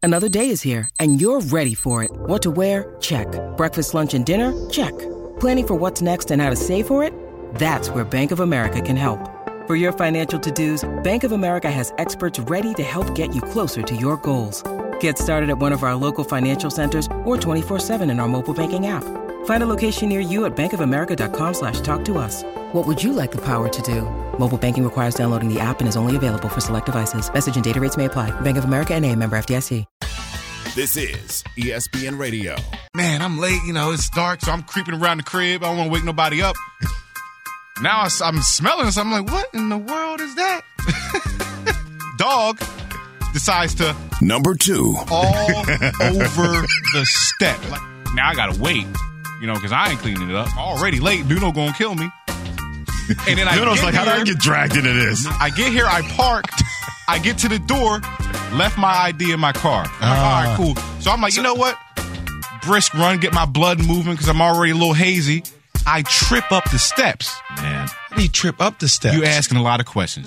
Another day is here, and you're ready for it. What to wear? Check. Breakfast, lunch, and dinner? Check. Planning for what's next and how to save for it? That's where Bank of America can help. For your financial to-dos, Bank of America has experts ready to help get you closer to your goals. Get started at one of our local financial centers or 24/7 in our mobile banking app. Find a location near you at bankofamerica.com/talktous. What would you like the power to do? Mobile banking requires downloading the app and is only available for select devices. Message and data rates may apply. Bank of America N.A., member FDIC. This is ESPN Radio. Man, I'm late. It's dark, so I'm creeping around the crib. I don't want to wake nobody up. Now I'm smelling something. I'm like, what in the world is that? Dog decides to Number 2. all over the step. Now I gotta wait, because I ain't cleaning it up. Already late. Nuno gonna kill me. And then Nuno's like, how did I get dragged into this? I get here, I parked, I get to the door, left my ID in my car. I'm like, all right, cool. So I'm like, you know what? Brisk run, get my blood moving because I'm already a little hazy. I trip up the steps. Man, how do you trip up the steps? You asking a lot of questions.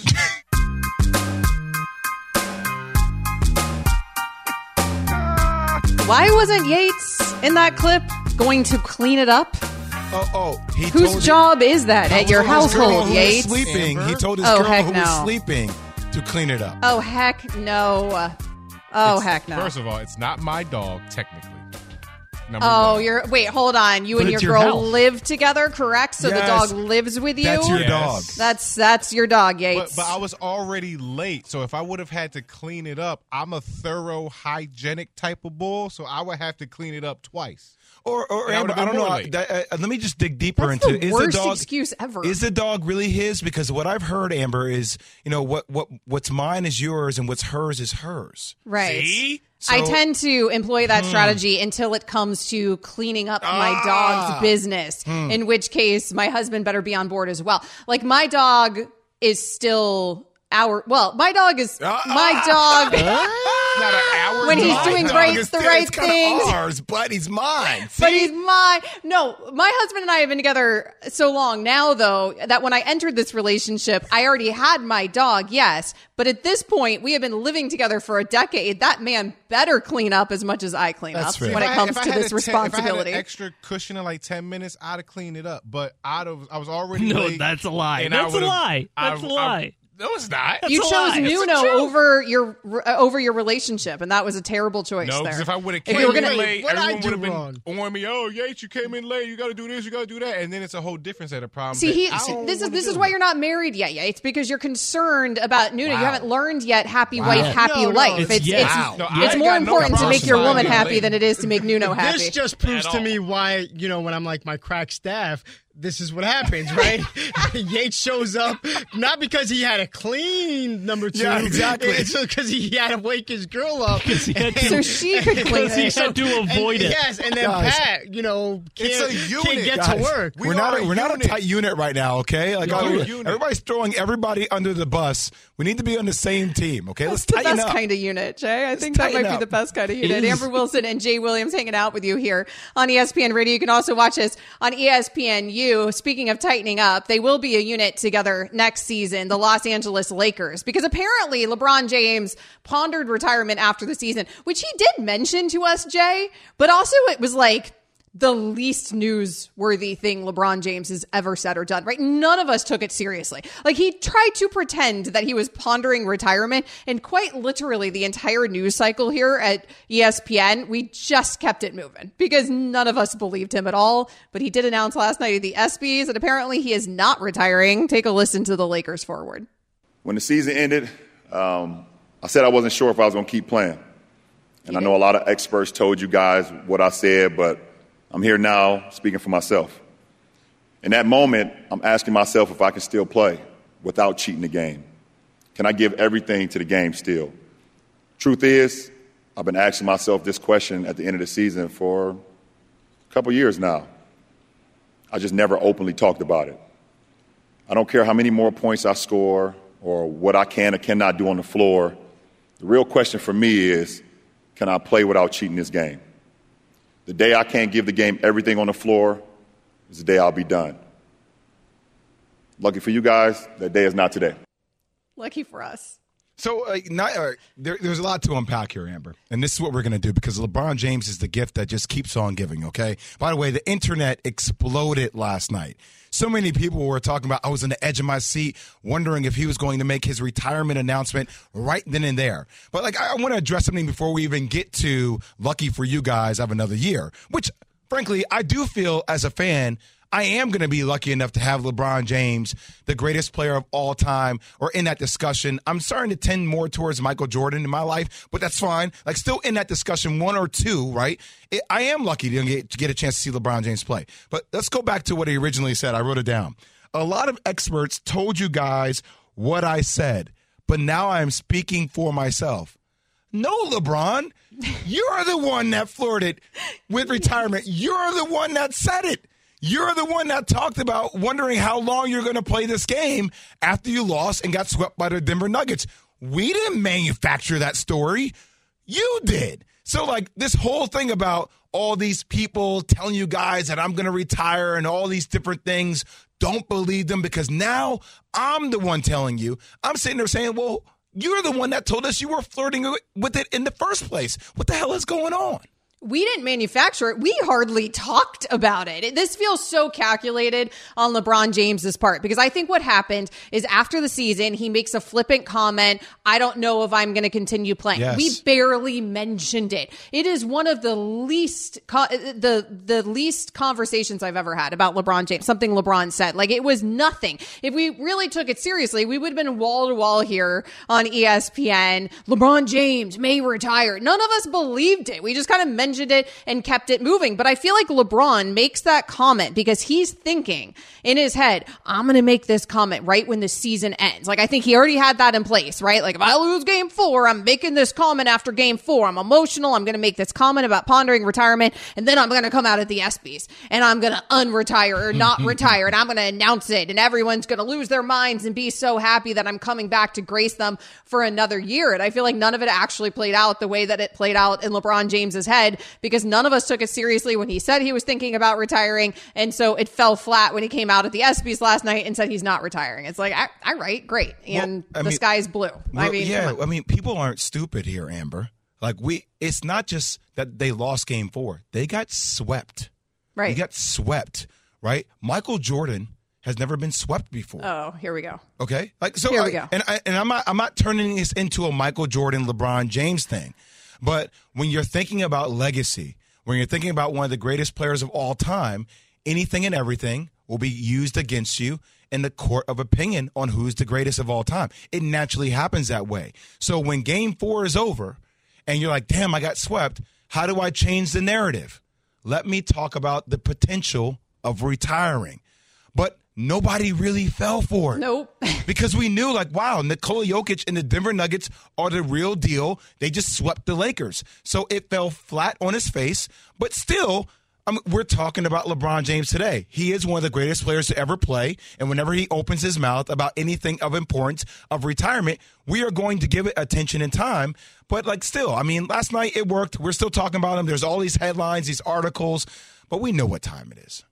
Why wasn't Yates in that clip going to clean it up? Whose job is that at your household, Yates? Sleeping. He told his girl who was sleeping to clean it up. Oh, heck no. Heck no. First of all, it's not my dog, technically. Wait, hold on. You and your girl live together, correct? So the dog lives with you? That's your dog. That's your dog, Yates. But I was already late, so if I would have had to clean it up, I'm a thorough, hygienic type of bull, so I would have to clean it up twice. Or Amber, I don't know. Let me just dig deeper That's into the worst excuse ever. Is the dog really his? Because what I've heard, Amber, is what's mine is yours and what's hers is hers. Right. See? I tend to employ that strategy until it comes to cleaning up my dog's business, in which case my husband better be on board as well. Like my dog is still my dog is my dog. Not an hour when he's doing the right things. Ours, but he's mine. See? But he's mine. No, my husband and I have been together so long now, though, that when I entered this relationship, I already had my dog, yes. But at this point, we have been living together for a decade. That man better clean up as much as I clean up when it comes to this responsibility. If I had an extra cushion in like 10 minutes, I'd have cleaned it up. But I was already late. No, that's a lie. That's a lie. That's a lie. No, it's not. You chose Nuno over your relationship, and that was a terrible choice. No, because if I would have came in late, everyone would have been on me. Oh, Yates, you came in late. You got to do this. You got to do that, and then it's a whole different set of problems. See, this is why you're not married yet. It's because you're concerned about Nuno. Wow. You haven't learned yet. Happy wife, happy life. It's more important to make your woman happy than it is to make Nuno happy. This just proves to me why when I'm like my crack staff. This is what happens, right? Yates shows up, not because he had a clean number 2. Yeah, exactly. It's because he had to wake his girl up. So she could clean it. He had to avoid it. Yes, and then Pat, can't get to work. We're not a tight unit right now, okay? Like everybody's throwing everybody under the bus. We need to be on the same team, okay? Let's tighten up. That's the best kind of unit, Jay. I think that might be the best kind of unit. Amber Wilson and Jay Williams hanging out with you here on ESPN Radio. You can also watch us on ESPNU. Speaking of tightening up, they will be a unit together next season, the Los Angeles Lakers, because apparently LeBron James pondered retirement after the season, which he did mention to us, Jay, but also it was like the least newsworthy thing LeBron James has ever said or done, right? None of us took it seriously. Like he tried to pretend that he was pondering retirement, and quite literally the entire news cycle here at ESPN, we just kept it moving because none of us believed him at all. But he did announce last night at the ESPYs that apparently he is not retiring. Take a listen to the Lakers forward. When the season ended, I said I wasn't sure if I was going to keep playing. And I know a lot of experts told you guys what I said, but I'm here now speaking for myself. In that moment, I'm asking myself if I can still play without cheating the game. Can I give everything to the game still? Truth is, I've been asking myself this question at the end of the season for a couple years now. I just never openly talked about it. I don't care how many more points I score or what I can or cannot do on the floor. The real question for me is, can I play without cheating this game? The day I can't give the game everything on the floor is the day I'll be done. Lucky for you guys, that day is not today. Lucky for us. So there's a lot to unpack here, Amber. And this is what we're going to do because LeBron James is the gift that just keeps on giving, okay? By the way, the internet exploded last night. So many people were talking about, I was on the edge of my seat wondering if he was going to make his retirement announcement right then and there. But, I want to address something before we even get to lucky for you guys, I have another year, which, frankly, I do feel as a fan I am going to be lucky enough to have LeBron James, the greatest player of all time, or in that discussion. I'm starting to tend more towards Michael Jordan in my life, but that's fine. Still in that discussion, one or two, right? I am lucky to get a chance to see LeBron James play. But let's go back to what he originally said. I wrote it down. A lot of experts told you guys what I said, but now I'm speaking for myself. No, LeBron, you're the one that flirted with retirement. You're the one that said it. You're the one that talked about wondering how long you're going to play this game after you lost and got swept by the Denver Nuggets. We didn't manufacture that story. You did. So, this whole thing about all these people telling you guys that I'm going to retire and all these different things, don't believe them because now I'm the one telling you. I'm sitting there saying, well, you're the one that told us you were flirting with it in the first place. What the hell is going on? We didn't manufacture it. We hardly talked about it. This feels so calculated on LeBron James's part because I think what happened is after the season, he makes a flippant comment. I don't know if I'm going to continue playing. Yes. We barely mentioned it. It is one of the least the least conversations I've ever had about LeBron James. Something LeBron said, it was nothing. If we really took it seriously, we would have been wall to wall here on ESPN. LeBron James may retire. None of us believed it. We just kind of mentioned it and kept it moving. But I feel like LeBron makes that comment because he's thinking in his head, I'm going to make this comment right when the season ends. I think he already had that in place, right? If I lose game 4, I'm making this comment after game 4. I'm emotional. I'm going to make this comment about pondering retirement. And then I'm going to come out at the ESPYs and I'm going to unretire or not retire. And I'm going to announce it. And everyone's going to lose their minds and be so happy that I'm coming back to grace them for another year. And I feel like none of it actually played out the way that it played out in LeBron James's head, because none of us took it seriously when he said he was thinking about retiring. And so it fell flat when he came out at the ESPYs last night and said he's not retiring. It's all right, great. And the sky's blue. People aren't stupid here, Amber. It's not just that they lost game 4. They got swept. Right. They got swept, right? Michael Jordan has never been swept before. Oh, here we go. Okay. Here we go. And I'm not turning this into a Michael Jordan, LeBron James thing. But when you're thinking about legacy, when you're thinking about one of the greatest players of all time, anything and everything will be used against you in the court of opinion on who's the greatest of all time. It naturally happens that way. So when game 4 is over and you're like, damn, I got swept, how do I change the narrative? Let me talk about the potential of retiring. But nobody really fell for it. Nope. Because we knew, wow, Nikola Jokic and the Denver Nuggets are the real deal. They just swept the Lakers. So it fell flat on his face. But still, we're talking about LeBron James today. He is one of the greatest players to ever play. And whenever he opens his mouth about anything of importance of retirement, we are going to give it attention and time. But, still, last night it worked. We're still talking about him. There's all these headlines, these articles. But we know what time it is.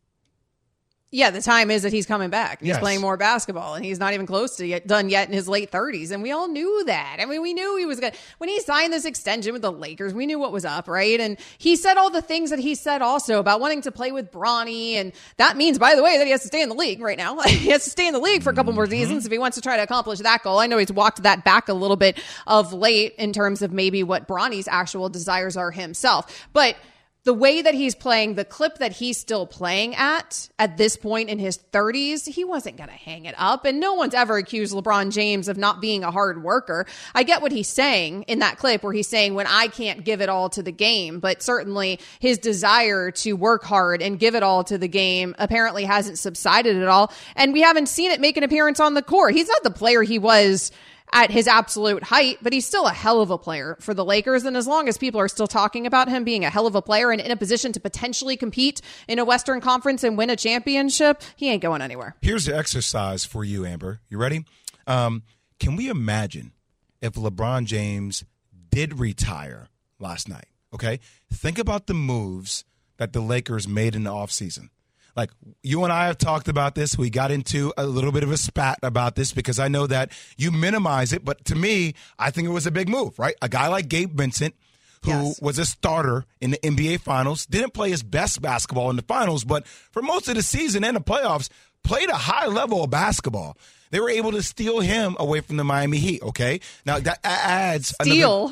Yeah, the time is that he's coming back. He's playing more basketball, and he's not even close to done yet in his late 30s. And we all knew that. We knew he was going to. When he signed this extension with the Lakers, we knew what was up, right? And he said all the things that he said also about wanting to play with Bronny. And that means, by the way, that he has to stay in the league right now. He has to stay in the league for a couple more seasons if he wants to try to accomplish that goal. I know he's walked that back a little bit of late in terms of maybe what Bronny's actual desires are himself. But the way that he's playing, the clip that he's still playing at this point in his 30s, he wasn't going to hang it up. And no one's ever accused LeBron James of not being a hard worker. I get what he's saying in that clip where he's saying when I can't give it all to the game, but certainly his desire to work hard and give it all to the game apparently hasn't subsided at all. And we haven't seen it make an appearance on the court. He's not the player he was at his absolute height, but he's still a hell of a player for the Lakers. And as long as people are still talking about him being a hell of a player and in a position to potentially compete in a Western Conference and win a championship, he ain't going anywhere. Here's the exercise for you, Amber. You ready? Can we imagine if LeBron James did retire last night? Okay. Think about the moves that the Lakers made in the offseason. Like, you and I have talked about this. We got into a little bit of a spat about this because I know that you minimize it. But to me, I think it was a big move, right? A guy like Gabe Vincent, who was a starter in the NBA Finals, didn't play his best basketball in the Finals, but for most of the season and the playoffs, played a high level of basketball. They were able to steal him away from the Miami Heat, okay? Now, that adds steal.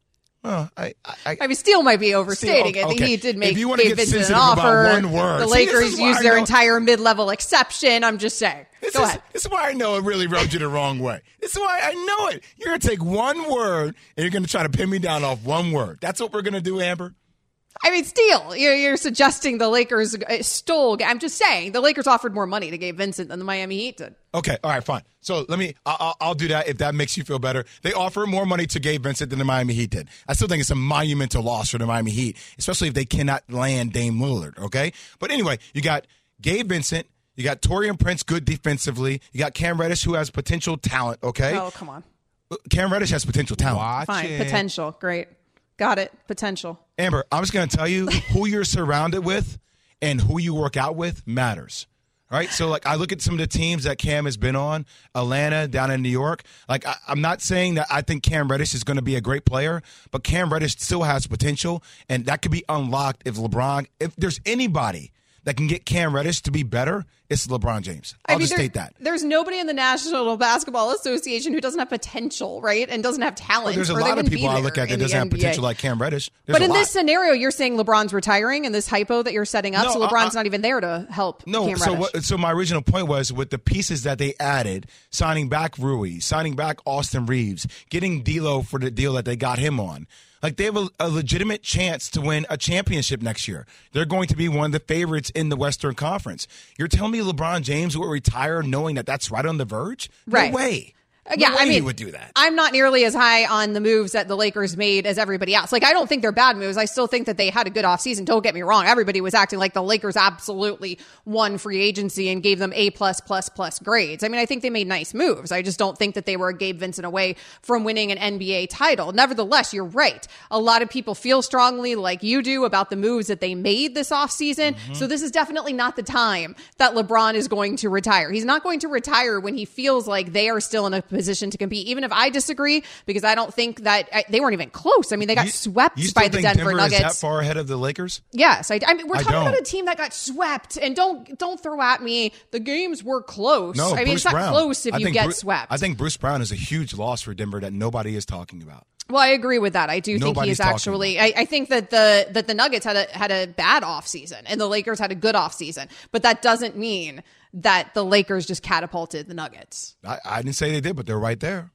I mean, steal might be overstating it. The Heat did make Gabe Vincent an offer. The Lakers used their entire mid-level exception. I'm just saying. Go ahead. This is why I know it really rubbed you the wrong way. This is why I know it. You're going to take one word, and you're going to try to pin me down off one word. That's what we're going to do, Amber? I mean, steal. You're suggesting the Lakers stole. I'm just saying the Lakers offered more money to Gabe Vincent than the Miami Heat did. Okay, all right, fine. So I'll do that if that makes you feel better. They offer more money to Gabe Vincent than the Miami Heat did. I still think it's a monumental loss for the Miami Heat, especially if they cannot land Dame Lillard, okay? But anyway, you got Gabe Vincent, you got Taurean Prince, good defensively. You got Cam Reddish, who has potential talent, okay? Oh, come on. Cam Reddish has potential talent. Fine, potential, great. Got it. Potential. Amber, I'm just going to tell you who you're surrounded with and who you work out with matters. Right? So, like, I look at some of the teams that Cam has been on, Atlanta, down in New York. Like, I'm not saying that I think Cam Reddish is going to be a great player, but Cam Reddish still has potential, and that could be unlocked if there's anybody that can get Cam Reddish to be better, it's LeBron James. I'll just state that. There's nobody in the National Basketball Association who doesn't have potential, right? And doesn't have talent. There's a lot of people I look at that doesn't have potential like Cam Reddish. But in this scenario, you're saying LeBron's retiring in this hypo that you're setting up, so LeBron's not even there to help Cam Reddish. So my original point was with the pieces that they added, signing back Rui, signing back Austin Reeves, getting D'Lo for the deal that they got him on. Like, they have a legitimate chance to win a championship next year. They're going to be one of the favorites in the Western Conference. You're telling me LeBron James will retire knowing that that's right on the verge? Right. No way. Yeah, I mean, he would do that. I'm not nearly as high on the moves that the Lakers made as everybody else. Like, I don't think they're bad moves. I still think that they had a good offseason. Don't get me wrong. Everybody was acting like the Lakers absolutely won free agency and gave them A+++ grades. I mean, I think they made nice moves. I just don't think that they were a Gabe Vincent away from winning an NBA title. Nevertheless, you're right. A lot of people feel strongly like you do about the moves that they made this offseason. Mm-hmm. So this is definitely not the time that LeBron is going to retire. He's not going to retire when he feels like they are still in a position to compete, even if I disagree, because I don't think that they weren't even close. I mean, they got swept by the Denver Nuggets. Is that far ahead of the Lakers? Yes. I mean, we're talking about a team that got swept, and don't throw at me the games were close. No, I mean, it's not close if you get swept. I think Bruce Brown is a huge loss for Denver that nobody is talking about. Well, I agree with that. I do think he is actually. I think that the Nuggets had a bad offseason and the Lakers had a good offseason, but that doesn't mean that the Lakers just catapulted the Nuggets. I didn't say they did, but they're right there.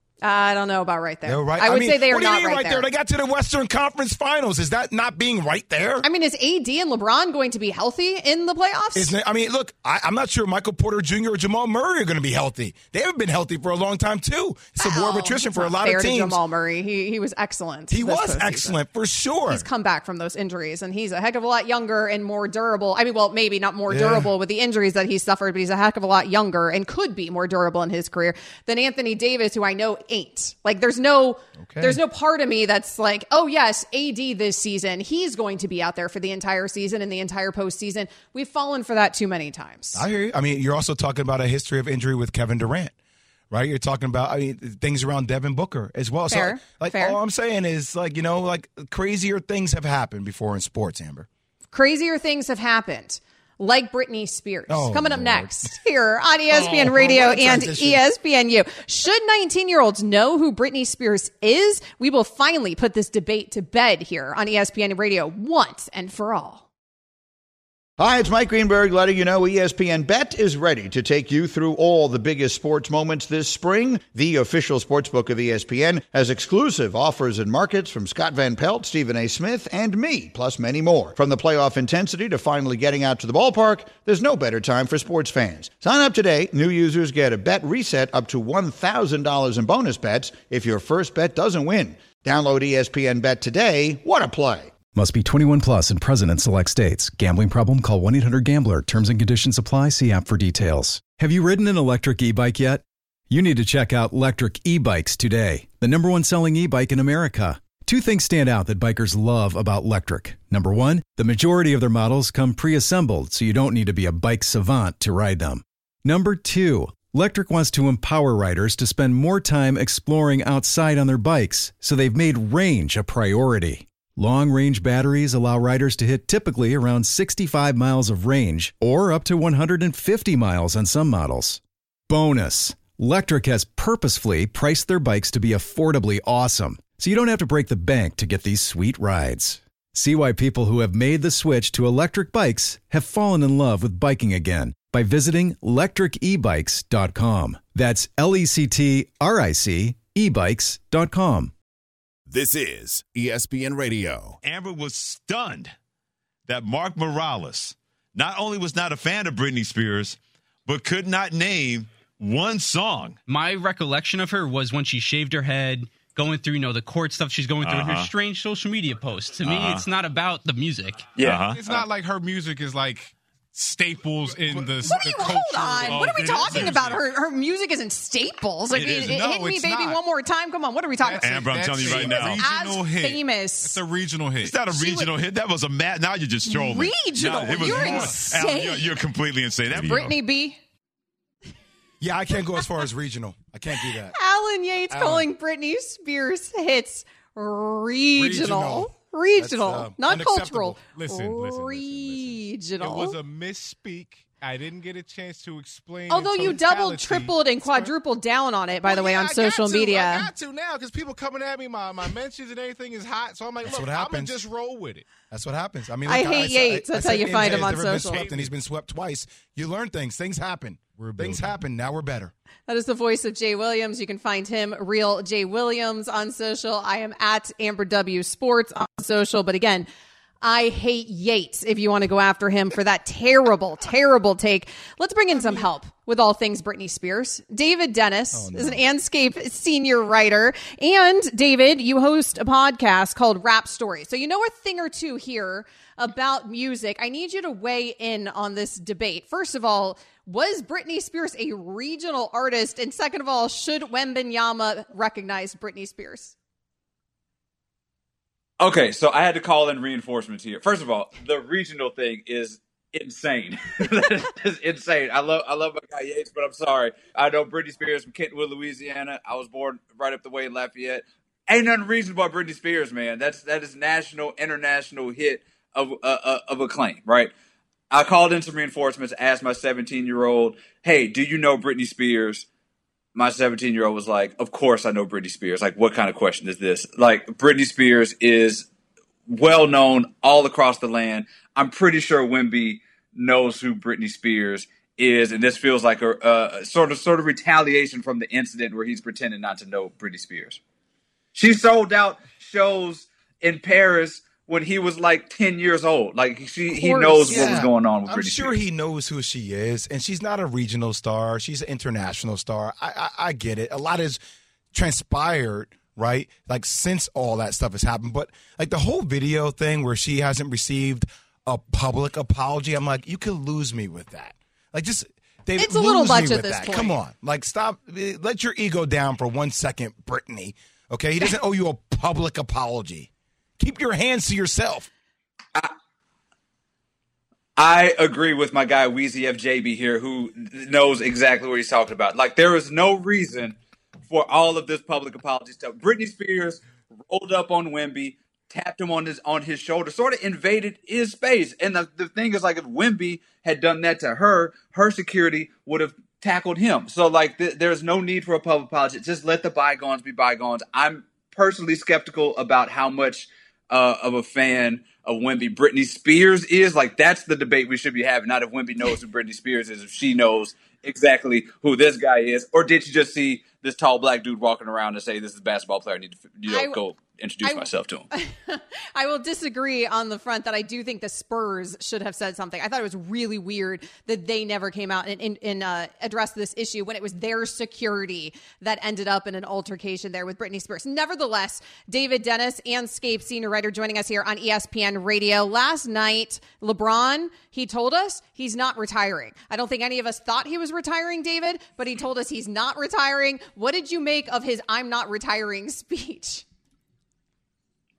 I don't know about right there. They're right. I would say they are not right there. They got to the Western Conference Finals. Is that not being right there? I mean, is AD and LeBron going to be healthy in the playoffs? I mean, look, I'm not sure Michael Porter Jr. or Jamal Murray are going to be healthy. They haven't been healthy for a long time, too. It's a war of attrition for a lot of teams. Jamal Murray, he was excellent. He was excellent, for sure. He's come back from those injuries, and he's a heck of a lot younger and more durable. I mean, well, maybe not more durable with the injuries that he suffered, but he's a heck of a lot younger and could be more durable in his career than Anthony Davis, who I know ain't. Like, there's no part of me that's like, oh, yes, AD this season, he's going to be out there for the entire season and the entire postseason. We've fallen for that too many times. I hear you. I mean, you're also talking about a history of injury with Kevin Durant, right? You're talking about, things around Devin Booker as well. Fair. So, all I'm saying is, crazier things have happened before in sports, Amber. Crazier things have happened. Like Britney Spears. Coming up next here on ESPN Radio and ESPNU. Should 19-year-olds know who Britney Spears is? We will finally put this debate to bed here on ESPN Radio once and for all. Hi, it's Mike Greenberg letting you know ESPN Bet is ready to take you through all the biggest sports moments this spring. The official sportsbook of ESPN has exclusive offers and markets from Scott Van Pelt, Stephen A. Smith, and me, plus many more. From the playoff intensity to finally getting out to the ballpark, there's no better time for sports fans. Sign up today. New users get a bet reset up to $1,000 in bonus bets if your first bet doesn't win. Download ESPN Bet today. What a play. Must be 21 plus and present in select states. Gambling problem? Call 1-800-GAMBLER. Terms and conditions apply. See app for details. Have you ridden an electric e-bike yet? You need to check out Electric E-Bikes today, the #1 selling e-bike in America. Two things stand out that bikers love about Lectric. Number one, the majority of their models come pre-assembled, so you don't need to be a bike savant to ride them. Number two, Lectric wants to empower riders to spend more time exploring outside on their bikes, so they've made range a priority. Long-range batteries allow riders to hit typically around 65 miles of range, or up to 150 miles on some models. Bonus, Lectric has purposefully priced their bikes to be affordably awesome, so you don't have to break the bank to get these sweet rides. See why people who have made the switch to electric bikes have fallen in love with biking again by visiting lectricebikes.com. That's LECTRIC ebikes.com. This is ESPN Radio. Amber was stunned that Mark Morales not only was not a fan of Britney Spears, but could not name one song. My recollection of her was when she shaved her head, going through, the court stuff she's going through, and her strange social media posts. To me, it's not about the music. Yeah. It's not like her music is like staples in the culture. Hold on. What are we talking about? Her music isn't staples. Like, it hit me, baby, one more time. Come on. What are we talking about? Amber, I'm telling you right now. Regional hit. Famous. It's a regional hit. It's not a regional hit. That was a now you're just trolling. Regional? No, You're insane. Al, you're completely insane. Brittany B. Yeah, I can't go as far as regional. I can't do that. Alan Yates calling Britney Spears hits regional. Not cultural. Listen. Regional. It was a misspeak. I didn't get a chance to explain. Although you doubled, tripled, and quadrupled down on it, by the way, on social media. I got to now because people coming at me, my mentions and everything is hot. So I'm like, look, I'm going to just roll with it. That's what happens. I mean, I hate Yates. That's how you find him on social. And he's been swept twice. You learn things. Things happen. Things happen. Now we're better. That is the voice of Jay Williams. You can find him, Real Jay Williams, on social. I am at Amber W Sports on social. But again, I hate Yates if you want to go after him for that terrible, terrible take. Let's bring in some help with all things Britney Spears. David Dennis is an Anscape senior writer. And David, you host a podcast called Rap Story. So you know a thing or two here about music. I need you to weigh in on this debate. First of all, was Britney Spears a regional artist? And second of all, should Wembanyama recognize Britney Spears? Okay, so I had to call in reinforcements here. First of all, the regional thing is insane. That is insane. I love my guy Yates, but I'm sorry. I know Britney Spears from Kentonwood, Louisiana. I was born right up the way in Lafayette. Ain't nothing regional about Britney Spears, man. That is national, international hit of acclaim, right? I called in some reinforcements, asked my 17-year-old, hey, do you know Britney Spears? My 17-year-old was like, of course I know Britney Spears. Like, what kind of question is this? Like, Britney Spears is well-known all across the land. I'm pretty sure Wemby knows who Britney Spears is, and this feels like a sort of retaliation from the incident where he's pretending not to know Britney Spears. She sold out shows in Paris when he was like 10 years old. Like, he knows what was going on with Britney Spears. I'm sure he knows who she is, and she's not a regional star. She's an international star. I get it. A lot has transpired, right? Like, since all that stuff has happened. But, like, the whole video thing where she hasn't received a public apology, I'm like, you could lose me with that. Like, just... David, it's a little much at this point. Come on. Like, stop. Let your ego down for 1 second, Brittany. Okay? He doesn't owe you a public apology. Keep your hands to yourself. I agree with my guy Weezy FJB here, who knows exactly what he's talking about. Like, there is no reason for all of this public apology stuff. Britney Spears rolled up on Wemby, tapped him on his shoulder, sort of invaded his space. And the thing is, like, if Wemby had done that to her, her security would have tackled him. So, like, there's no need for a public apology. Just let the bygones be bygones. I'm personally skeptical about how much of a fan of Wemby Britney Spears is. Like, that's the debate we should be having. Not if Wemby knows who Britney Spears is, if she knows exactly who this guy is, or did you just see this tall black dude walking around and say, this is a basketball player, I need to go introduce myself to him. I will disagree on the front that I do think the Spurs should have said something. I thought it was really weird that they never came out and addressed this issue when it was their security that ended up in an altercation there with Britney Spears. Nevertheless, David Dennis, Anscape senior writer, joining us here on ESPN Radio. Last night, LeBron, he told us he's not retiring. I don't think any of us thought he was retiring, David, but he told us he's not retiring. What did you make of his I'm not retiring speech?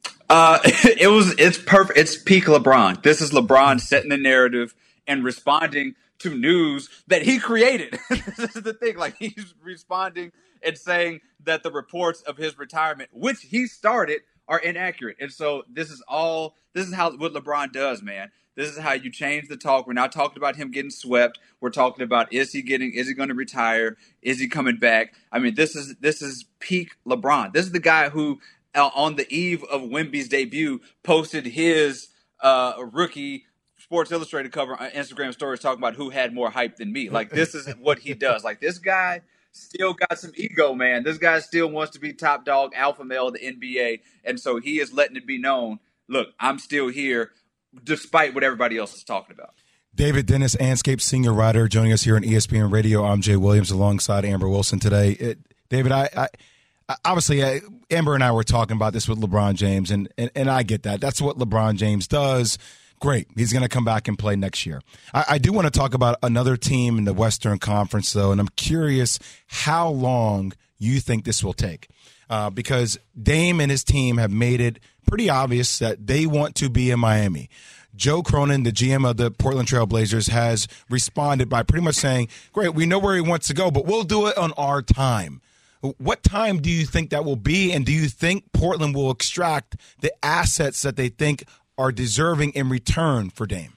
It's perfect. It's peak LeBron. This is LeBron setting the narrative and responding to news that he created. This is the thing. Like, he's responding and saying that the reports of his retirement, which he started, are inaccurate. And so this is what LeBron does, man. This is how you change the talk. We're not talking about him getting swept. We're talking about, is he going to retire? Is he coming back? I mean, this is peak LeBron. This is the guy who, on the eve of Wemby's debut, posted his rookie Sports Illustrated cover on Instagram stories talking about who had more hype than me. Like, this is what he does. Like, this guy still got some ego, man. This guy still wants to be top dog, alpha male of the NBA. And so he is letting it be known, look, I'm still here despite what everybody else is talking about. David Dennis, Anscape senior writer, joining us here on ESPN Radio. I'm Jay Williams alongside Amber Wilson today. David, I obviously, Amber and I were talking about this with LeBron James, and I get that. That's what LeBron James does. Great. He's going to come back and play next year. I do want to talk about another team in the Western Conference, though, and I'm curious how long you think this will take. Because Dame and his team have made it pretty obvious that they want to be in Miami. Joe Cronin, the GM of the Portland Trail Blazers, has responded by pretty much saying, great, we know where he wants to go, but we'll do it on our time. What time do you think that will be, and do you think Portland will extract the assets that they think are deserving in return for Dame?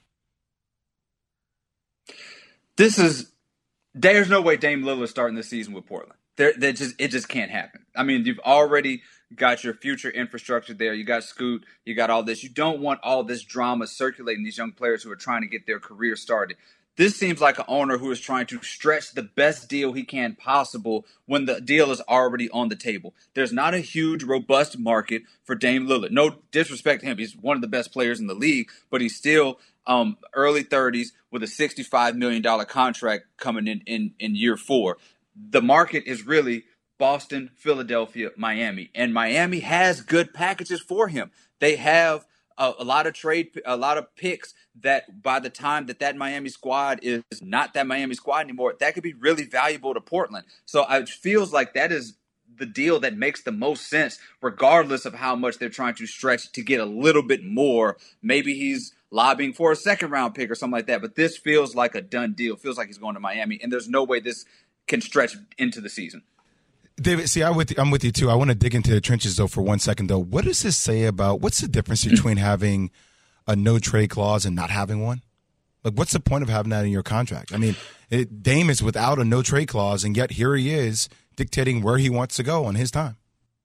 There's no way Dame Lillard is starting the season with Portland. It just can't happen. I mean, you've already got your future infrastructure there. You got Scoot. You got all this. You don't want all this drama circulating these young players who are trying to get their career started. This seems like an owner who is trying to stretch the best deal he can possible when the deal is already on the table. There's not a huge, robust market for Dame Lillard. No disrespect to him. He's one of the best players in the league, but he's still early 30s with a $65 million contract coming in year 4. The market is really Boston, Philadelphia, Miami. And Miami has good packages for him. They have a lot of picks that by the time that Miami squad is not that Miami squad anymore, that could be really valuable to Portland. So it feels like that is the deal that makes the most sense, regardless of how much they're trying to stretch to get a little bit more. Maybe he's lobbying for a second-round pick or something like that, but this feels like a done deal. Feels like he's going to Miami, and there's no way this can stretch into the season. David, see, I'm with you too. I want to dig into the trenches though for 1 second though. What does this say about what's the difference between having a no trade clause and not having one? Like, what's the point of having that in your contract? I mean, Dame is without a no trade clause, and yet here he is dictating where he wants to go on his time.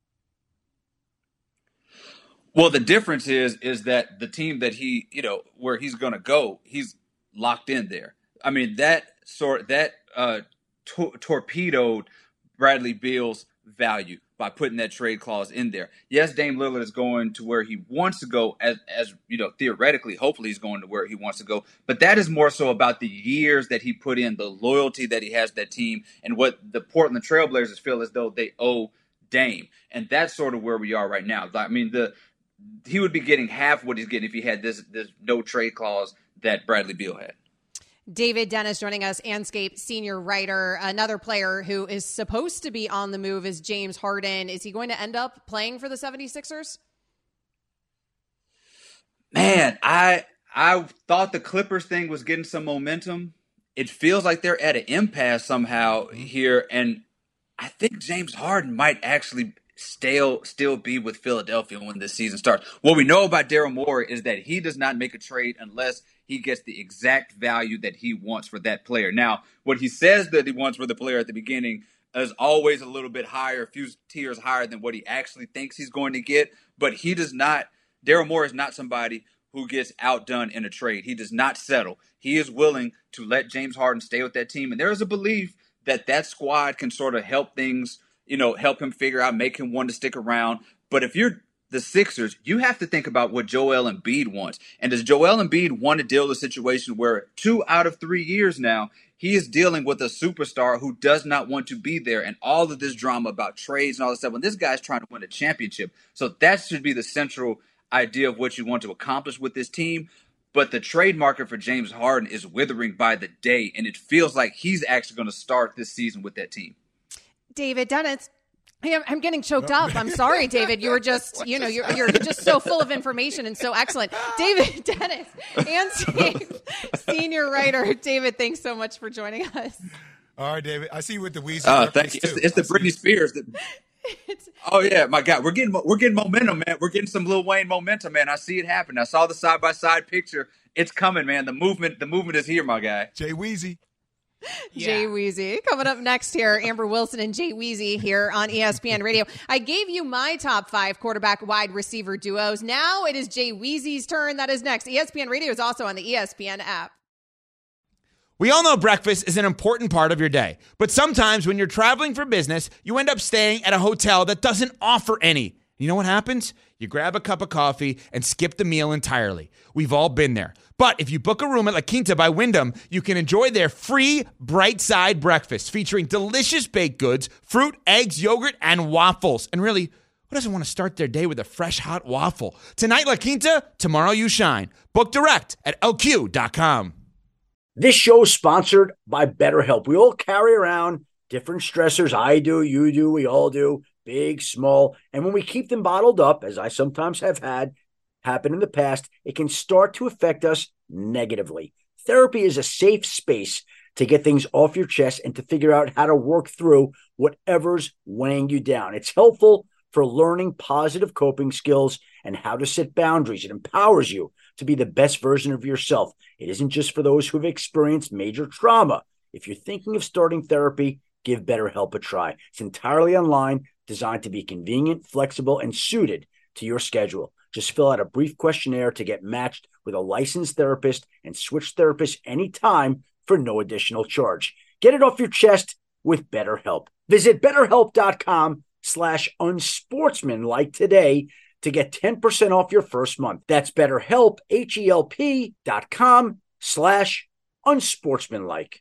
Well, the difference is that the team that where he's going to go, he's locked in there. I mean, torpedoed Bradley Beal's value by putting that trade clause in there. Yes, Dame Lillard is going to where he wants to go, as theoretically, hopefully he's going to where he wants to go. But that is more so about the years that he put in, the loyalty that he has to that team, and what the Portland Trail Blazers feel as though they owe Dame. And that's sort of where we are right now. I mean, he would be getting half what he's getting if he had this no trade clause that Bradley Beal had. David Dennis joining us, Anscape senior writer. Another player who is supposed to be on the move is James Harden. Is he going to end up playing for the 76ers? Man, I thought the Clippers thing was getting some momentum. It feels like they're at an impasse somehow here, and I think James Harden might actually still be with Philadelphia when this season starts. What we know about Daryl Morey is that he does not make a trade unless he gets the exact value that he wants for that player. Now, what he says that he wants for the player at the beginning is always a little bit higher, a few tiers higher than what he actually thinks he's going to get. But he does not, Daryl Morey is not somebody who gets outdone in a trade. He does not settle. He is willing to let James Harden stay with that team. And there is a belief that squad can sort of help things, help him figure out, make him want to stick around. But if you're the Sixers, you have to think about what Joel Embiid wants. And does Joel Embiid want to deal with a situation where 2 out of 3 years now, he is dealing with a superstar who does not want to be there, and all of this drama about trades and all this stuff, when this guy's trying to win a championship. So that should be the central idea of what you want to accomplish with this team. But the trade market for James Harden is withering by the day, and it feels like he's actually going to start this season with that team. David Dennis, I'm getting choked up. I'm sorry, David. You were just, you're just so full of information and so excellent. David Dennis and Steve, senior writer. David, thanks so much for joining us. All right, David. I see you with the Weezy. Thank you. It's the Britney Spears. Oh yeah, my God, we're getting momentum, man. We're getting some Lil Wayne momentum, man. I see it happen. I saw the side by side picture. It's coming, man. The movement is here, my guy. Jay Weezy. Jay Weezy. Coming up next here, Amber Wilson and Jay Weezy here on ESPN Radio. I gave you my top 5 quarterback wide receiver duos. Now it is Jay Weezy's turn. That is next. ESPN Radio is also on the ESPN app. We all know breakfast is an important part of your day, but sometimes when you're traveling for business, you end up staying at a hotel that doesn't offer any. You know what happens? You grab a cup of coffee and skip the meal entirely. We've all been there. But if you book a room at La Quinta by Wyndham, you can enjoy their free Bright Side breakfast featuring delicious baked goods, fruit, eggs, yogurt, and waffles. And really, who doesn't want to start their day with a fresh, hot waffle? Tonight, La Quinta, tomorrow you shine. Book direct at LQ.com. This show is sponsored by BetterHelp. We all carry around different stressors. I do, you do, we all do, big, small. And when we keep them bottled up, as I sometimes have had happen in the past, it can start to affect us negatively. Therapy is a safe space to get things off your chest and to figure out how to work through whatever's weighing you down. It's helpful for learning positive coping skills and how to set boundaries. It empowers you to be the best version of yourself. It isn't just for those who have experienced major trauma. If you're thinking of starting therapy, give BetterHelp a try. It's entirely online, designed to be convenient, flexible, and suited to your schedule. Just fill out a brief questionnaire to get matched with a licensed therapist and switch therapists anytime for no additional charge. Get it off your chest with BetterHelp. Visit BetterHelp.com/unsportsmanlike today to get 10% off your first month. That's BetterHelp, HELP.com/unsportsmanlike.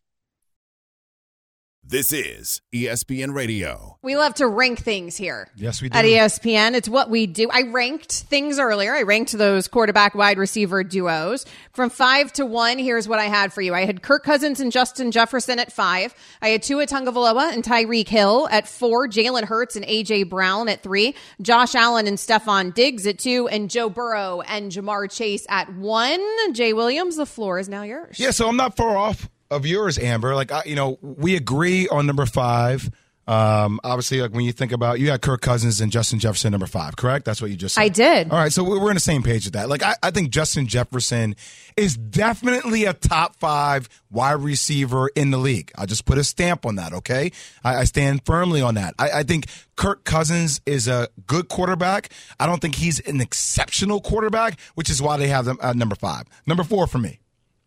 This is ESPN Radio. We love to rank things here. Yes, we do. At ESPN, it's what we do. I ranked things earlier. I ranked those quarterback wide receiver duos. From 5 to 1, here's what I had for you. I had Kirk Cousins and Justin Jefferson at 5. I had Tua Tagovailoa and Tyreek Hill at 4. Jalen Hurts and A.J. Brown at 3. Josh Allen and Stephon Diggs at 2. And Joe Burrow and Jamar Chase at 1. Jay Williams, the floor is now yours. Yeah, so I'm not far off of yours, Amber. Like, we agree on number 5. Obviously, like when you think about, you had Kirk Cousins and Justin Jefferson number 5, correct? That's what you just said. I did. All right, so we're on the same page with that. Like, I think Justin Jefferson is definitely a top 5 wide receiver in the league. I'll just put a stamp on that, okay? I stand firmly on that. I think Kirk Cousins is a good quarterback. I don't think he's an exceptional quarterback, which is why they have them at number 5. Number 4 for me,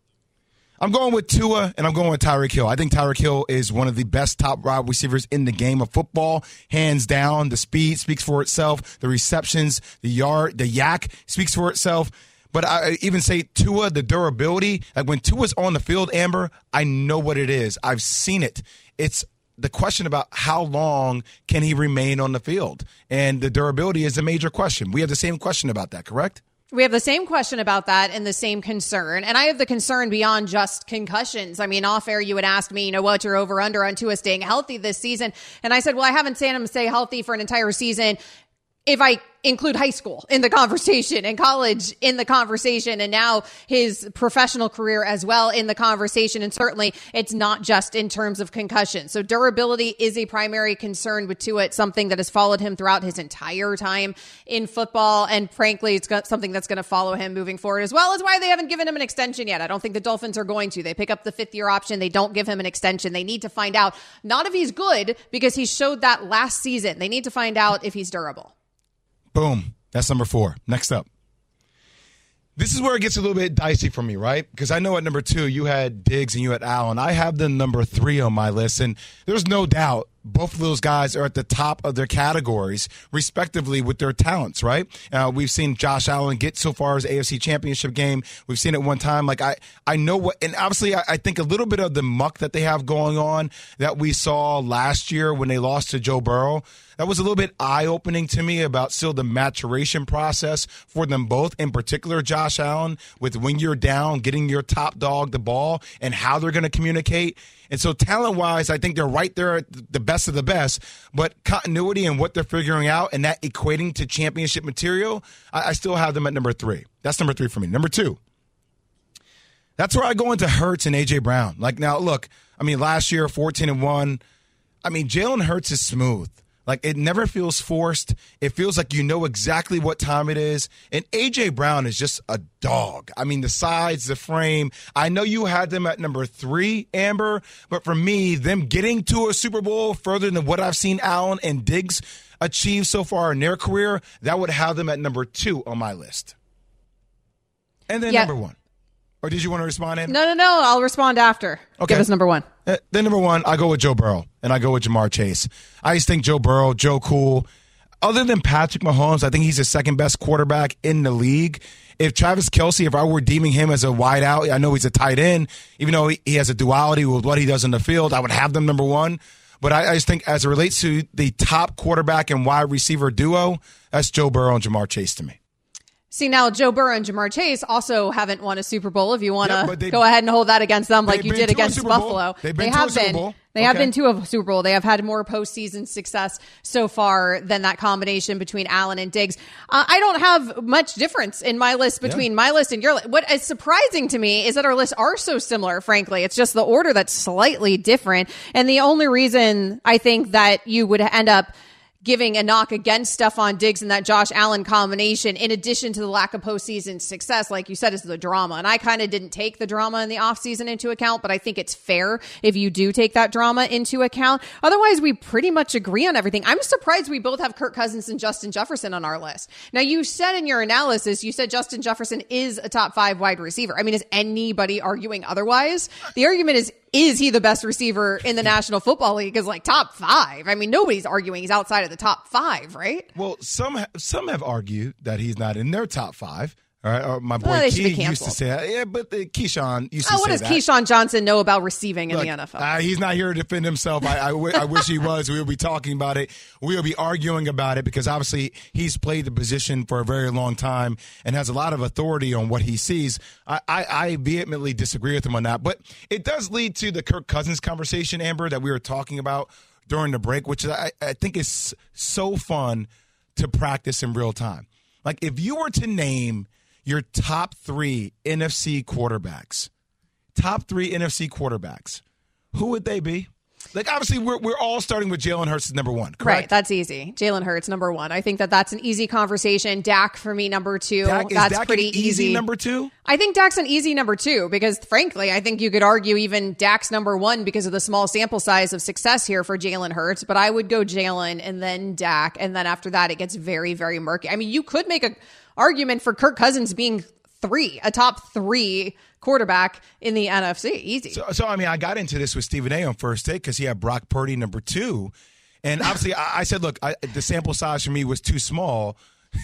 I'm going with Tua, and I'm going with Tyreek Hill. I think Tyreek Hill is one of the best top wide receivers in the game of football, hands down. The speed speaks for itself. The receptions, the yak speaks for itself. But I even say Tua, the durability. Like when Tua's on the field, Amber, I know what it is. I've seen it. It's the question about how long can he remain on the field. And the durability is a major question. We have the same question about that, correct? We have the same question about that and the same concern. And I have the concern beyond just concussions. I mean, off air, you would ask me, what's your over under on Tua staying healthy this season? And I said, well, I haven't seen him stay healthy for an entire season if I include high school in the conversation and college in the conversation and now his professional career as well in the conversation. And certainly it's not just in terms of concussion. So durability is a primary concern with Tua. It's something that has followed him throughout his entire time in football. And frankly, it's got something that's going to follow him moving forward, as well as why they haven't given him an extension yet. I don't think the Dolphins are going to. They pick up the 5th-year option. They don't give him an extension. They need to find out not if he's good, because he showed that last season. They need to find out if he's durable. Boom. That's number 4. Next up. This is where it gets a little bit dicey for me, right? Because I know at number 2, you had Diggs and you had Allen. I have the number 3 on my list, and there's no doubt both of those guys are at the top of their categories, respectively, with their talents, right? We've seen Josh Allen get so far as AFC Championship game. We've seen it one time. Like, I know what, and obviously I think a little bit of the muck that they have going on that we saw last year when they lost to Joe Burrow, that was a little bit eye-opening to me about still the maturation process for them both, in particular Josh Allen, with when you're down, getting your top dog the ball and how they're going to communicate. And so talent-wise, I think they're right there at the best of the best, but continuity and what they're figuring out and that equating to championship material, I still have them at number 3. That's number 3 for me. Number 2, that's where I go into Hurts and A.J. Brown. Like, now, look, I mean, last year, 14-1. I mean, Jalen Hurts is smooth. Like, it never feels forced. It feels like you know exactly what time it is. And A.J. Brown is just a dog. I mean, the size, the frame. I know you had them at number 3, Amber, but for me, them getting to a Super Bowl further than what I've seen Allen and Diggs achieve so far in their career, that would have them at number 2 on my list. And then number 1. Or did you want to respond, Amber? No. I'll respond after. Okay. Give us number 1. Then number 1, I go with Joe Burrow, and I go with Jamar Chase. I just think Joe Burrow, Joe Cool. Other than Patrick Mahomes, I think he's the second best quarterback in the league. If Travis Kelce, if I were deeming him as a wideout, I know he's a tight end, even though he has a duality with what he does in the field, I would have them number 1. But I just think as it relates to the top quarterback and wide receiver duo, that's Joe Burrow and Jamar Chase to me. See, now Joe Burrow and Jamar Chase also haven't won a Super Bowl. If you want to go ahead and hold that against them like you did against Buffalo. They have been. They have been to a Super Bowl. They have had more postseason success so far than that combination between Allen and Diggs. I don't have much difference in my list between my list and your list. What is surprising to me is that our lists are so similar, frankly. It's just the order that's slightly different. And the only reason I think that you would end up giving a knock against Stephon Diggs and that Josh Allen combination, in addition to the lack of postseason success, like you said, is the drama. And I kind of didn't take the drama in the offseason into account, but I think it's fair if you do take that drama into account. Otherwise, we pretty much agree on everything. I'm surprised we both have Kirk Cousins and Justin Jefferson on our list. Now, you said in your analysis, you said Justin Jefferson is a top 5 wide receiver. I mean, is anybody arguing otherwise? The argument is he the best receiver in the National Football League? Is like top 5. I mean, nobody's arguing he's outside of the top 5, right? Well, some have argued that he's not in their top 5. All right, my boy Key used to say that. Yeah, but Keyshawn used to say that. What does Keyshawn Johnson know about receiving in the NFL? He's not here to defend himself. I wish he was. We'll be talking about it. We'll be arguing about it because obviously he's played the position for a very long time and has a lot of authority on what he sees. I vehemently disagree with him on that. But it does lead to the Kirk Cousins conversation, Amber, that we were talking about during the break, which I think is so fun to practice in real time. Like, if you were to name your top 3 NFC quarterbacks, who would they be? Like, obviously, we're all starting with Jalen Hurts as number 1, correct? Right, that's easy. Jalen Hurts, number 1. I think that's an easy conversation. Dak, for me, number 2. That's Dak pretty an easy number 2? I think Dak's an easy number 2 because, frankly, I think you could argue even Dak's number 1 because of the small sample size of success here for Jalen Hurts. But I would go Jalen and then Dak, and then after that, it gets very, very murky. I mean, you could make an argument for Kirk Cousins being 3, a top 3 quarterback in the NFC. Easy. So I mean, I got into this with Stephen A on first take because he had Brock Purdy number 2. And obviously, I said, look, the sample size for me was too small.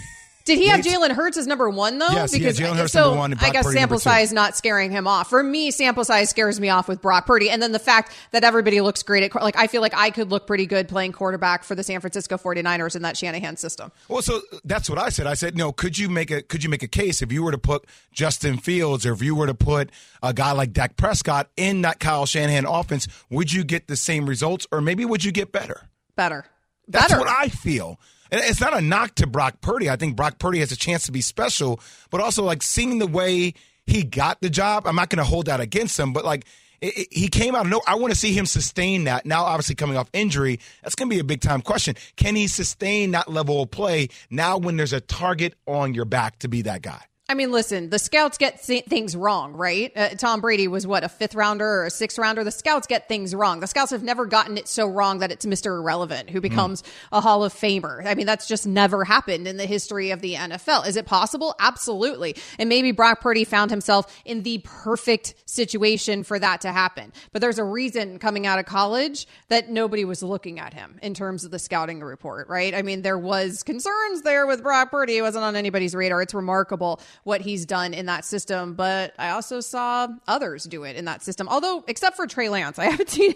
Did he have Jalen Hurts as number 1, though? Yes, because Jalen Hurts number 1 and Brock I guess Purdy sample number 2. size not scaring him off. For me, sample size scares me off with Brock Purdy. And then the fact that everybody looks great at, like, I feel like I could look pretty good playing quarterback for the San Francisco 49ers in that Shanahan system. Well, so that's what I said. I said, no, could you make a case if you were to put Justin Fields or if you were to put a guy like Dak Prescott in that Kyle Shanahan offense, would you get the same results or maybe would you get better? Better. That's what I feel. And it's not a knock to Brock Purdy. I think Brock Purdy has a chance to be special, but also like seeing the way he got the job, I'm not going to hold that against him, but like he came out of nowhere. I want to see him sustain that. Now, obviously coming off injury, that's going to be a big time question. Can he sustain that level of play now when there's a target on your back to be that guy? I mean, listen, the scouts get things wrong, right? Tom Brady was, what, a 5th rounder or a 6th rounder? The scouts get things wrong. The scouts have never gotten it so wrong that it's Mr. Irrelevant who becomes a Hall of Famer. I mean, that's just never happened in the history of the NFL. Is it possible? Absolutely. And maybe Brock Purdy found himself in the perfect situation for that to happen. But there's a reason coming out of college that nobody was looking at him in terms of the scouting report, right? I mean, there was concerns there with Brock Purdy. It wasn't on anybody's radar. It's remarkable what he's done in that system, but I also saw others do it in that system. Although, except for Trey Lance, I haven't seen him do it.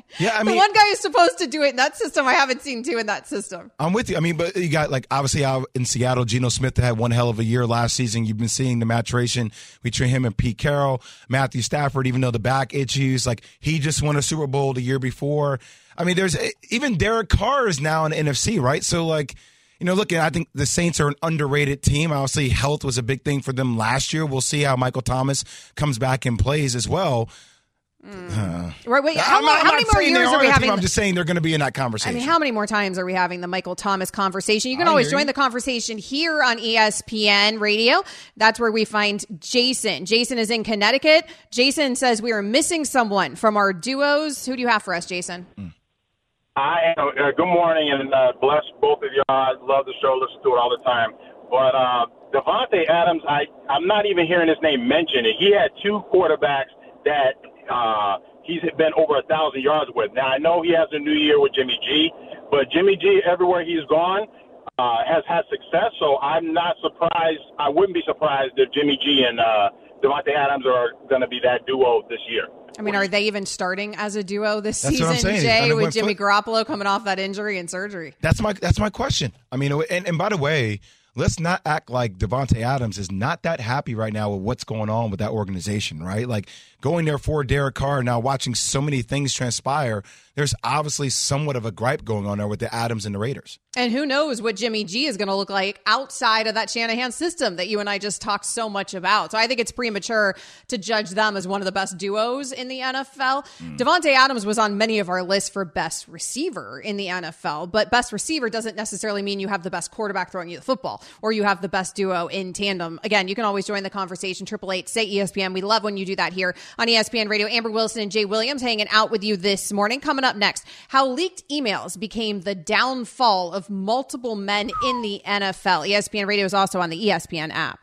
Yeah, I the mean, one guy who's supposed to do it in that system, I haven't seen two in that system. I'm with you. I mean, but you got, like, obviously out in Seattle, Geno Smith had one hell of a year last season. You've been seeing the maturation between him and Pete Carroll. Matthew Stafford, even though the back issues, like, he just won a Super Bowl the year before. I mean, there's even Derek Carr is now in the NFC, right? So, like, look, I think the Saints are an underrated team. Obviously, health was a big thing for them last year. We'll see how Michael Thomas comes back and plays as well. Right, wait, how many more years are we having? I'm just saying they're going to be in that conversation. I mean, how many more times are we having the Michael Thomas conversation? You can always join the conversation here on ESPN Radio. That's where we find Jason. Jason is in Connecticut. Jason says we are missing someone from our duos. Who do you have for us, Jason? I am. Good morning, and bless both of y'all. I love the show. Listen to it all the time. But Davante Adams, I'm not even hearing his name mentioned. He had two quarterbacks that he's been over 1,000 yards with. Now, I know he has a new year with Jimmy G, but Jimmy G, everywhere he's gone, has had success. So I'm not surprised. I wouldn't be surprised if Jimmy G and Davante Adams are going to be that duo this year. I mean, are they even starting as a duo this That's season, what I'm saying. Jay, with Jimmy Garoppolo coming off that injury and surgery? That's my question. I mean, and by the way, let's not act like Davante Adams is not that happy right now with what's going on with that organization, right? Like, going there for Derek Carr, now watching so many things transpire, there's obviously somewhat of a gripe going on there with the Adams and the Raiders. And who knows what Jimmy G is going to look like outside of that Shanahan system that you and I just talked so much about. So I think it's premature to judge them as one of the best duos in the NFL. Davante Adams was on many of our lists for best receiver in the NFL, but best receiver doesn't necessarily mean you have the best quarterback throwing you the football or you have the best duo in tandem. Again, you can always join the conversation. 888-SAY-ESPN. We love when you do that here on ESPN Radio. Amber Wilson and Jay Williams hanging out with you this morning. Coming up next, how leaked emails became the downfall of multiple men in the NFL. ESPN Radio is also on the ESPN app.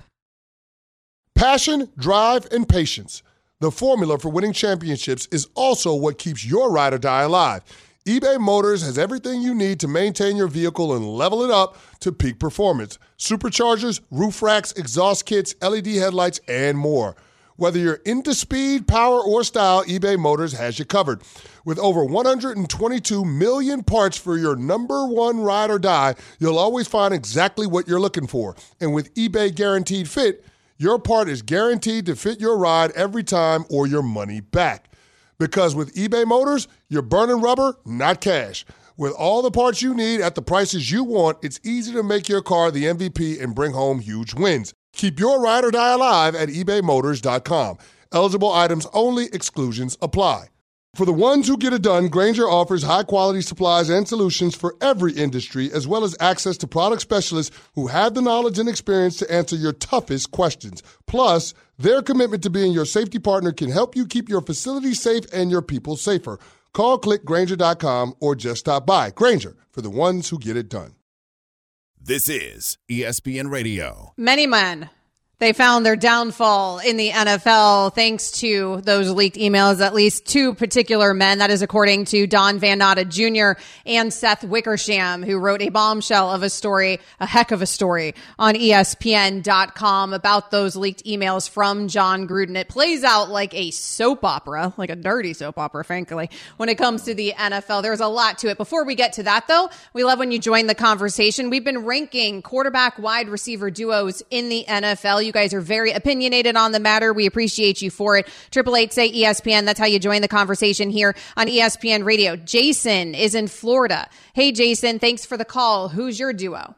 Passion, drive, and patience. The formula for winning championships is also what keeps your ride or die alive. eBay Motors has everything you need to maintain your vehicle and level it up to peak performance. Superchargers, roof racks, exhaust kits, LED headlights, and more. Whether you're into speed, power, or style, eBay Motors has you covered. With over 122 million parts for your number one ride or die, you'll always find exactly what you're looking for. And with eBay Guaranteed Fit, your part is guaranteed to fit your ride every time or your money back. Because with eBay Motors, you're burning rubber, not cash. With all the parts you need at the prices you want, it's easy to make your car the MVP and bring home huge wins. Keep your ride or die alive at ebaymotors.com. Eligible items only. Exclusions apply. For the ones who get it done, Grainger offers high-quality supplies and solutions for every industry, as well as access to product specialists who have the knowledge and experience to answer your toughest questions. Plus, their commitment to being your safety partner can help you keep your facility safe and your people safer. Call, click Grainger.com, or just stop by. Grainger, for the ones who get it done. This is ESPN Radio. Many men, they found their downfall in the NFL thanks to those leaked emails, at least two particular men. That is according to Don Van Natta Jr. and Seth Wickersham, who wrote a bombshell of a story, a heck of a story, on ESPN.com about those leaked emails from John Gruden. It plays out like a soap opera, like a dirty soap opera, frankly, when it comes to the NFL. There's a lot to it. Before we get to that, though, we love when you join the conversation. We've been ranking quarterback wide receiver duos in the NFL. You guys are very opinionated on the matter. We appreciate you for it. 888-SAY-ESPN. That's how you join the conversation here on ESPN Radio. Jason is in Florida. Hey, Jason, thanks for the call. Who's your duo?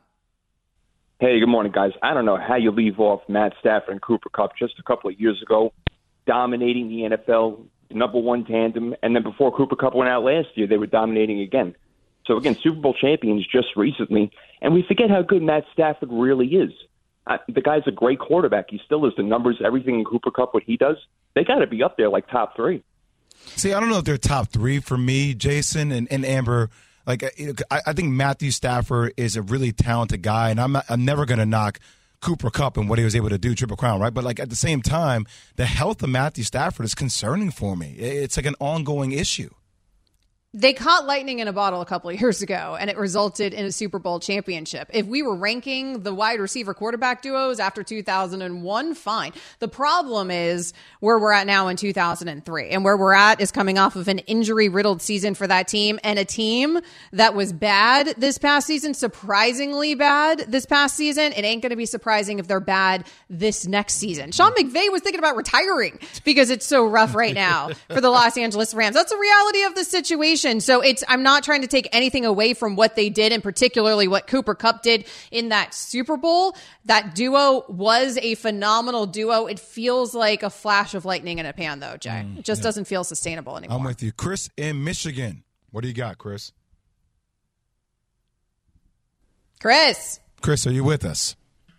Hey, good morning, guys. I don't know how you leave off Matt Stafford and Cooper Kupp just a couple of years ago, dominating the NFL, number one tandem, and then before Cooper Kupp went out last year, they were dominating again. So, again, Super Bowl champions just recently, and we forget how good Matt Stafford really is. The guy's a great quarterback. He still is. The numbers, everything in Cooper Kupp, what he does, they got to be up there like top three. See, I don't know if they're top three for me, Jason and Amber. Like, I think Matthew Stafford is a really talented guy, and I'm never going to knock Cooper Kupp and what he was able to do, Triple Crown, right? But, like, at the same time, the health of Matthew Stafford is concerning for me. It's like an ongoing issue. They caught lightning in a bottle a couple of years ago, and it resulted in a Super Bowl championship. If we were ranking the wide receiver quarterback duos after 2001, fine. The problem is where we're at now in 2003. And where we're at is coming off of an injury-riddled season for that team, and a team that was bad this past season, surprisingly bad this past season. It ain't going to be surprising if they're bad this next season. Sean McVay was thinking about retiring because it's so rough right now for the Los Angeles Rams. That's a reality of the situation. So I'm not trying to take anything away from what they did, and particularly what Cooper Kupp did in that Super Bowl. That duo was a phenomenal duo. It feels like a flash of lightning in a pan, though, Jay. It just doesn't feel sustainable anymore. I'm with you. Chris in Michigan. What do you got, Chris? Chris, are you with us?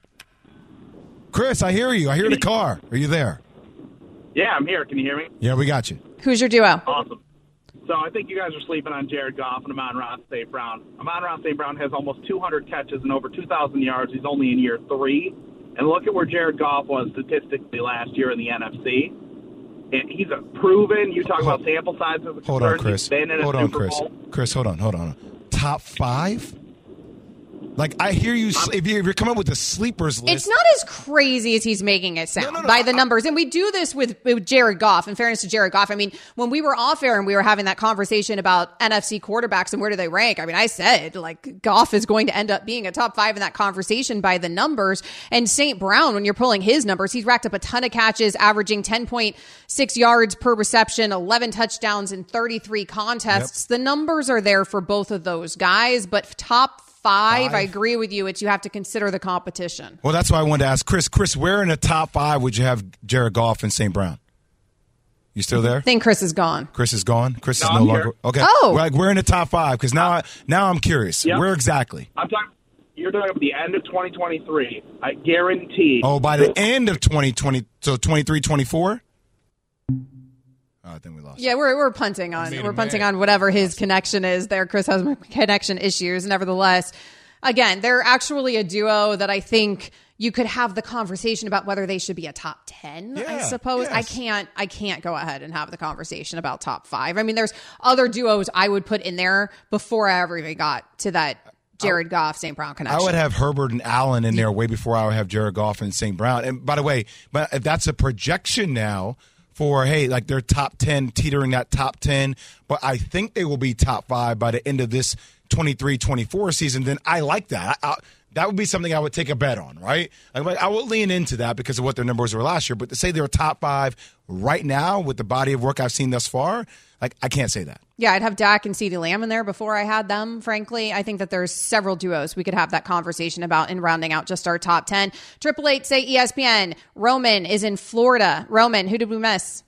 Chris, I hear you. I hear the car. Are you there? Yeah, I'm here. Can you hear me? Yeah, we got you. Who's your duo? Awesome. So I think you guys are sleeping on Jared Goff and Amon-Ra St. Brown. Amon-Ra St. Brown has almost 200 catches and over 2,000 yards. He's only in year 3. And look at where Jared Goff was statistically last year in the NFC. And he's a proven. You talk about sample sizes. Hold on, Chris. Chris, hold on. Top 5? Like, I hear you, if you're coming up with the sleepers list. It's not as crazy as he's making it sound by the numbers. And we do this with Jared Goff. In fairness to Jared Goff, I mean, when we were off air and we were having that conversation about NFC quarterbacks and where do they rank, I mean, I said, like, Goff is going to end up being a top 5 in that conversation by the numbers. And St. Brown, when you're pulling his numbers, he's racked up a ton of catches, averaging 10.6 yards per reception, 11 touchdowns in 33 contests. Yep. The numbers are there for both of those guys, but top 5, I agree with you. You have to consider the competition. Well, that's why I wanted to ask Chris. Chris, where in the top 5 would you have Jared Goff and St. Brown? You still there? I think Chris is gone. Chris is gone? Chris is no longer. Okay. Oh. Like, we're in the top 5 because now I'm curious. Yep. Where exactly? You're talking about the end of 2023. I guarantee. Oh, by the end of 2020, so 23, 24? Oh, I think we lost. Yeah, we're punting on whatever his connection is there. Chris has connection issues. Nevertheless, again, they're actually a duo that I think you could have the conversation about whether they should be a top 10, I suppose. Yes. I can't go ahead and have the conversation about top 5. I mean, there's other duos I would put in there before I ever even got to that Jared Goff, St. Brown connection. I would have Herbert and Allen in there way before I would have Jared Goff and St. Brown. And by the way, but if that's a projection now for, hey, like they're top 10, teetering that top 10, but I think they will be top 5 by the end of this 23-24 season, then I like that. That would be something I would take a bet on, right? Like, I would lean into that because of what their numbers were last year, but to say they're top 5 right now with the body of work I've seen thus far, like, I can't say that. Yeah, I'd have Dak and CeeDee Lamb in there before I had them, frankly. I think that there's several duos we could have that conversation about in rounding out just our top 10. 888 say ESPN. Roman is in Florida. Roman, who did we miss?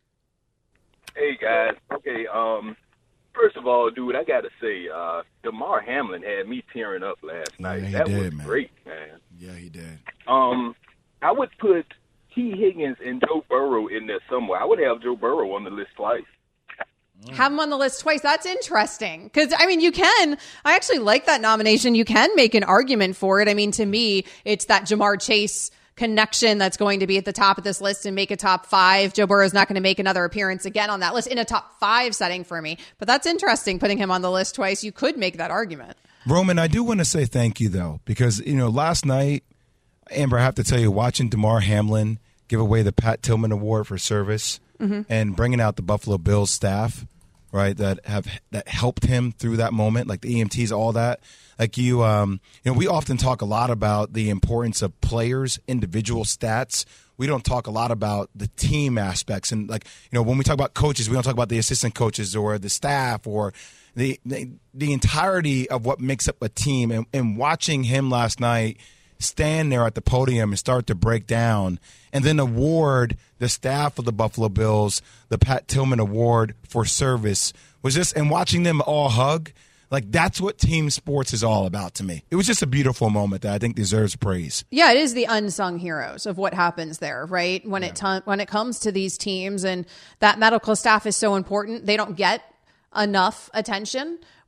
Hey, guys. Okay, first of all, dude, I got to say, Damar Hamlin had me tearing up last night. That was great, man. Yeah, he did. I would put T. Higgins and Joe Burrow in there somewhere. I would have Joe Burrow on the list twice. Have him on the list twice. That's interesting. Because, I mean, I actually like that nomination. You can make an argument for it. I mean, to me, it's that Jamar Chase connection that's going to be at the top of this list and make a top 5. Joe Burrow is not going to make another appearance again on that list in a top 5 setting for me. But that's interesting, putting him on the list twice. You could make that argument. Roman, I do want to say thank you, though, because, last night, Amber, I have to tell you, watching Damar Hamlin give away the Pat Tillman Award for service and bringing out the Buffalo Bills staff, right, that helped him through that moment, like the EMTs, all that. Like we often talk a lot about the importance of players, individual stats. We don't talk a lot about the team aspects. And when we talk about coaches, we don't talk about the assistant coaches or the staff or the entirety of what makes up a team. And watching him last night stand there at the podium and start to break down and then award the staff of the Buffalo Bills the Pat Tillman Award for service was just, and watching them all hug, like, that's what team sports is all about to me. It was just a beautiful moment that I think deserves praise. Yeah, it is the unsung heroes of what happens there, right? When it comes to these teams, and that medical staff is so important. They don't get enough attention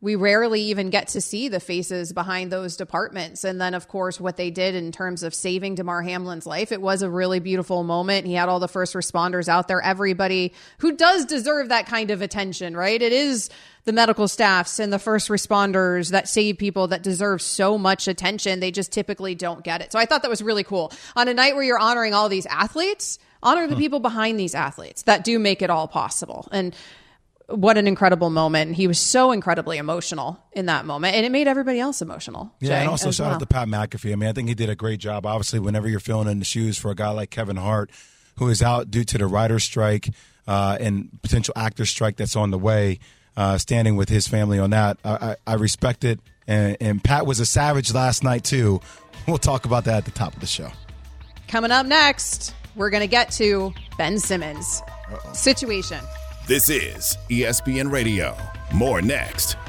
we rarely even get to see the faces behind those departments. And then, of course, what they did in terms of saving Damar Hamlin's life, it was a really beautiful moment. He had all the first responders out there, everybody who does deserve that kind of attention, right? It is the medical staffs and the first responders that save people that deserve so much attention. They just typically don't get it. So I thought that was really cool. On a night where you're honoring all these athletes, honor the people behind these athletes that do make it all possible. And what an incredible moment. He was so incredibly emotional in that moment, and it made everybody else emotional. Yeah, Jay, and also shout out to Pat McAfee. I mean, I think he did a great job. Obviously, whenever you're filling in the shoes for a guy like Kevin Hart, who is out due to the writer's strike and potential actor strike that's on the way, standing with his family on that, I respect it. And Pat was a savage last night, too. We'll talk about that at the top of the show. Coming up next, we're going to get to Ben Simmons situation. This is ESPN Radio. More next.